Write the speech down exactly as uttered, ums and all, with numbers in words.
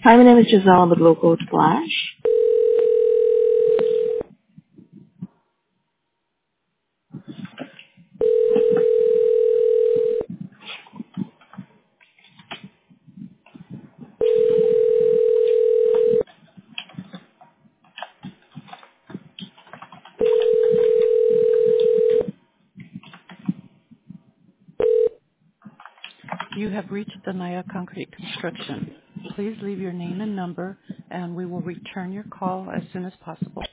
Hi, my name is Giselle with Local Splash. You have reached the Naya Concrete Construction. Please leave your name and number, and we will return your call as soon as possible.